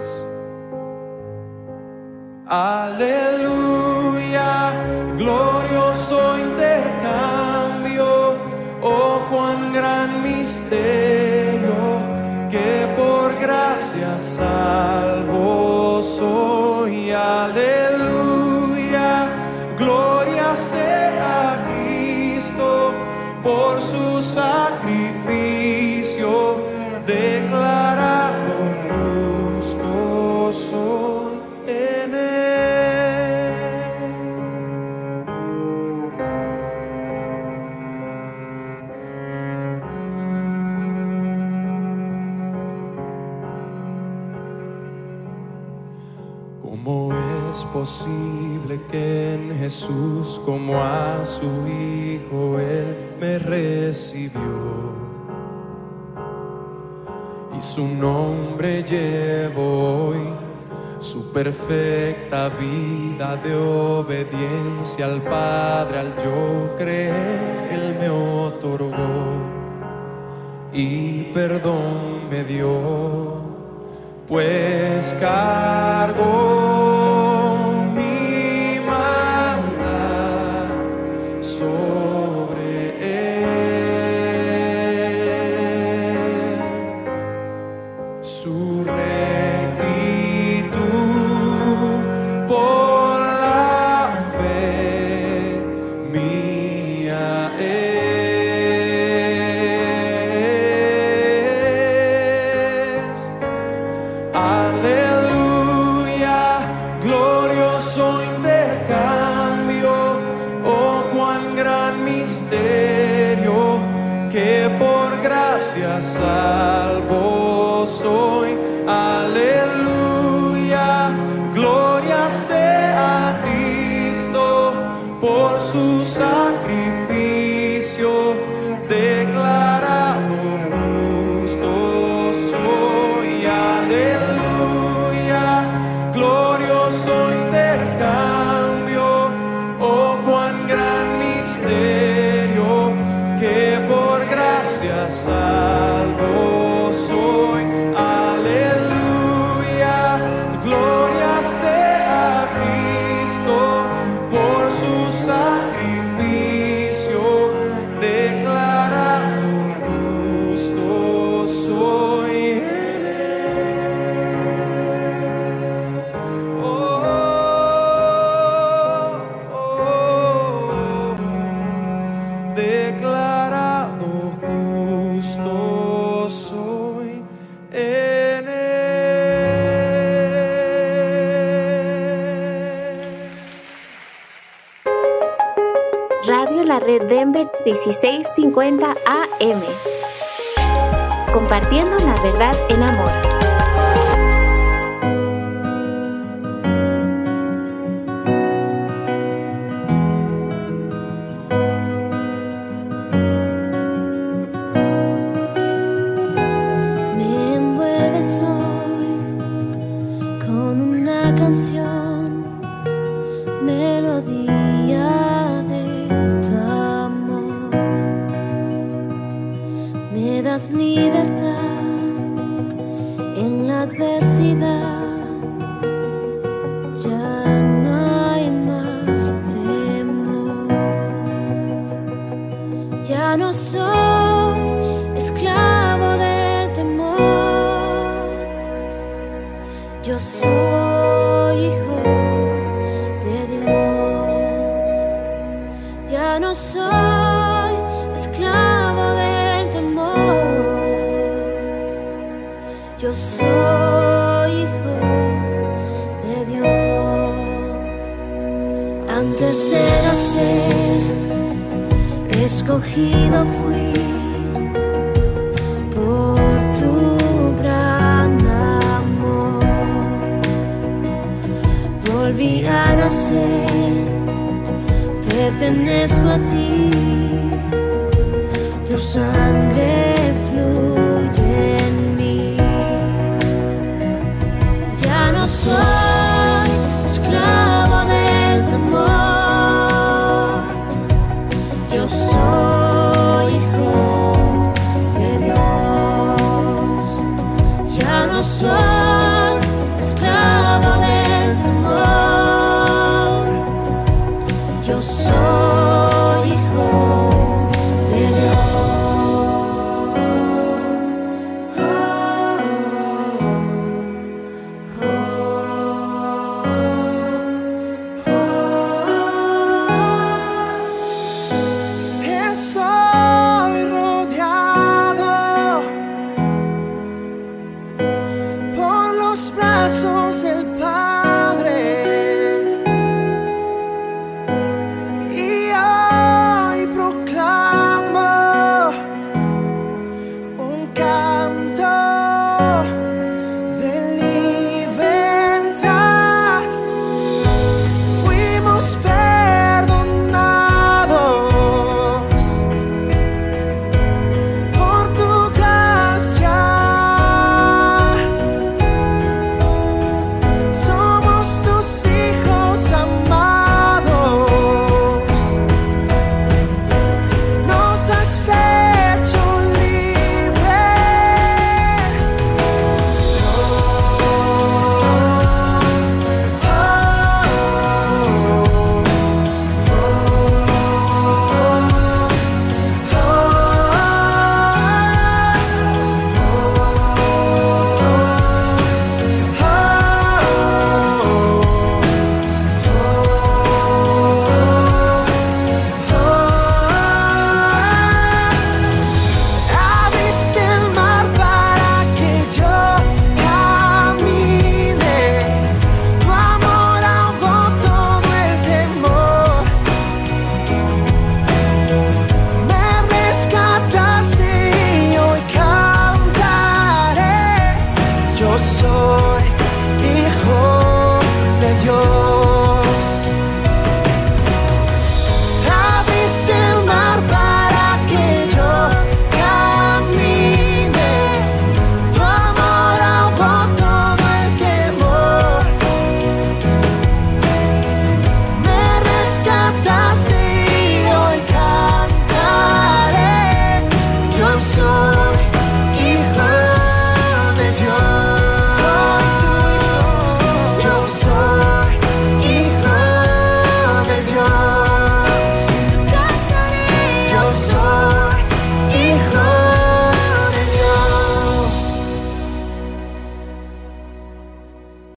Aleluya, glorioso intercambio, oh cuán gran misterio, que por gracia salvo soy. Aleluya, gloria sea a Cristo por su sacrificio, declarado justo soy en él. ¿Cómo es posible que en Jesús, como a su Hijo, Él me recibió? Y su nombre llevo hoy, su perfecta vida de obediencia al Padre, al yo creer, Él me otorgó y perdón me dio, pues cargó mi maldad sobre él. Su rectitud por la fe mía es. Aleluya, glorioso intercambio, oh cuán gran misterio, que por gracia salvo soy. Aleluya, gloria sea a Cristo por su sacrificio, declarado justo soy. Aleluya, glorioso intercambio, oh cuán gran misterio, que por gracia salvo soy. Aleluya, gloria sea a Cristo por su sacrificio, declarado justo soy en él. Oh, oh, oh, declarado justo soy en él. Radio La Red Denver 1650 AM. Compartiendo la verdad en amor. Me envuelves hoy con una canción, melodía de tu amor. Me das libertad en la adversidad, ya no hay más temor. Ya no soy esclavo del temor, yo soy hijo de Dios. soy esclavo del temor. Yo soy hijo de Dios. Antes de nacer, escogido fui por tu gran amor. Volví a nacer, pertenezco a ti, tu sangre fluye en mí. Ya no soy esclavo del temor, yo soy